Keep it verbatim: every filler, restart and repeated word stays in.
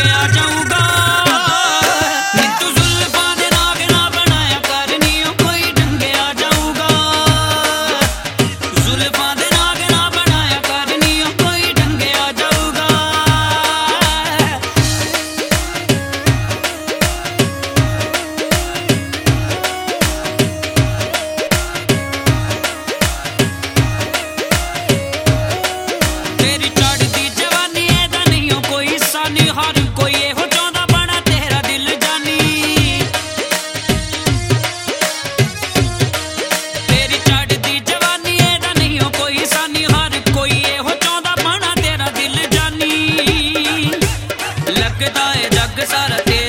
ਟੰਗਿਆ ਜਾਊਗਾ। ਨੀ ਤੂੰ ਜ਼ੁਲਫਾਂ ਦੇ ਨਾਗ ਨਾ ਬਣਾਇਆ ਕਰ ਨੀ ਉਹ ਕੋਈ ਟੰਗਿਆ ਜਾਊਗਾ। ਜ਼ੁਲਫਾਂ ਦੇ ਨਾਗ ਨਾ ਬਣਾਇਆ ਕਰ ਨੀ ਉਹ ਕੋਈ ਟੰਗਿਆ ਜਾਊਗਾ। ਤੇਰੀ ਚੜ੍ਹਦੀ ਜਵਾਨੀ ਇਹਦਾ ਨਹੀਂ ਉਹ ਕੋਈ ਸਾਨੀ, ਹਰ ਕੋਈ ਇਹੋ ਚਾਹੁੰਦਾ ਬਣਾ ਤੇਰਾ ਦਿਲ ਜਾਨੀ। ਤੇਰੀ ਚੜ੍ਹਦੀ ਜਵਾਨੀ ਇਹਦਾ ਨਹੀਂ ਉਹ ਕੋਈ ਸਾਨੀ, ਹਰ ਕੋਈ ਇਹੋ ਚਾਹੁੰਦਾ ਬਣਾ ਤੇਰਾ ਦਿਲ ਜਾਨੀ। ਲੱਗਦਾ ਏ ਜੱਗ ਸਾਰਾ